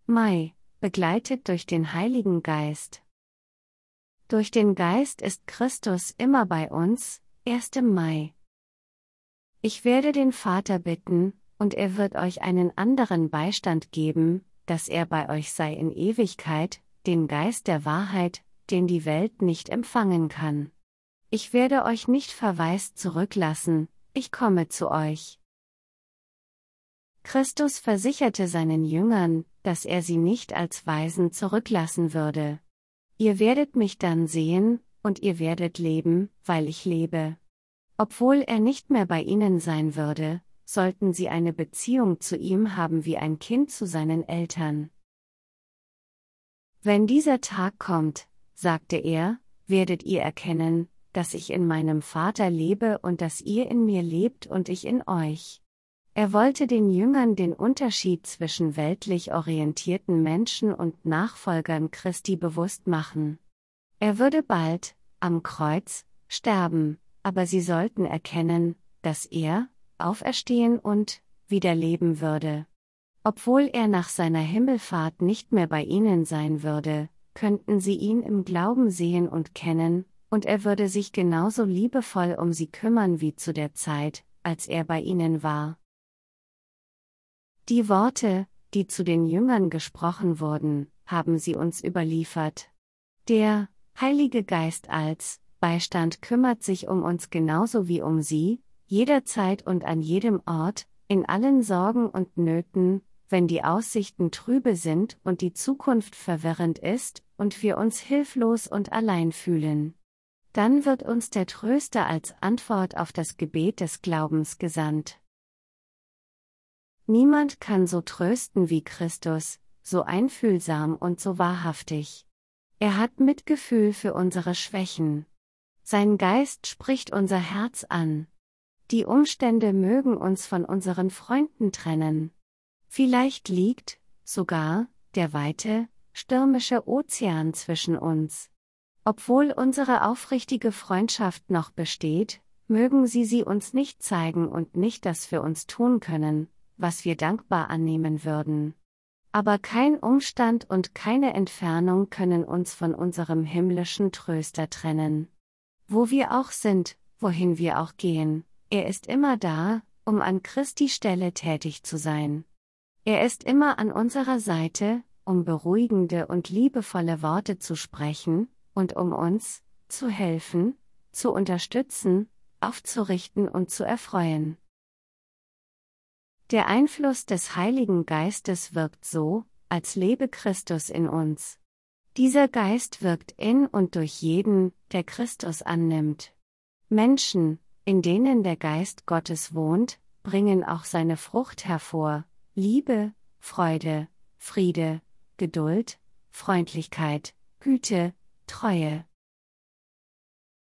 Mai, begleitet durch den Heiligen Geist. Durch den Geist ist Christus immer bei uns, 1. Mai. Ich werde den Vater bitten, und er wird euch einen anderen Beistand geben, dass er bei euch sei in Ewigkeit, den Geist der Wahrheit, den die Welt nicht empfangen kann. Ich werde euch nicht verwaist zurücklassen, ich komme zu euch. Christus versicherte seinen Jüngern, dass er sie nicht als Waisen zurücklassen würde. Ihr werdet mich dann sehen, und ihr werdet leben, weil ich lebe. Obwohl er nicht mehr bei ihnen sein würde, sollten sie eine Beziehung zu ihm haben wie ein Kind zu seinen Eltern. Wenn dieser Tag kommt, sagte er, werdet ihr erkennen, dass ich in meinem Vater lebe und dass ihr in mir lebt und ich in euch. Er wollte den Jüngern den Unterschied zwischen weltlich orientierten Menschen und Nachfolgern Christi bewusst machen. Er würde bald, am Kreuz, sterben, aber sie sollten erkennen, dass er, auferstehen und wieder leben würde. Obwohl er nach seiner Himmelfahrt nicht mehr bei ihnen sein würde, könnten sie ihn im Glauben sehen und kennen, und er würde sich genauso liebevoll um sie kümmern wie zu der Zeit, als er bei ihnen war. Die Worte, die zu den Jüngern gesprochen wurden, haben sie uns überliefert. Der Heilige Geist als Beistand kümmert sich um uns genauso wie um sie, jederzeit und an jedem Ort, in allen Sorgen und Nöten, wenn die Aussichten trübe sind und die Zukunft verwirrend ist und wir uns hilflos und allein fühlen. Dann wird uns der Tröster als Antwort auf das Gebet des Glaubens gesandt. Niemand kann so trösten wie Christus, so einfühlsam und so wahrhaftig. Er hat Mitgefühl für unsere Schwächen. Sein Geist spricht unser Herz an. Die Umstände mögen uns von unseren Freunden trennen. Vielleicht liegt, sogar, der weite, stürmische Ozean zwischen uns. Obwohl unsere aufrichtige Freundschaft noch besteht, mögen sie uns nicht zeigen und nicht das für uns tun können, was wir dankbar annehmen würden. Aber kein Umstand und keine Entfernung können uns von unserem himmlischen Tröster trennen. Wo wir auch sind, wohin wir auch gehen, er ist immer da, um an Christi Stelle tätig zu sein. Er ist immer an unserer Seite, um beruhigende und liebevolle Worte zu sprechen, und um uns zu helfen, zu unterstützen, aufzurichten und zu erfreuen. Der Einfluss des Heiligen Geistes wirkt so, als lebe Christus in uns. Dieser Geist wirkt in und durch jeden, der Christus annimmt. Menschen, in denen der Geist Gottes wohnt, bringen auch seine Frucht hervor: Liebe, Freude, Friede, Geduld, Freundlichkeit, Güte, Treue,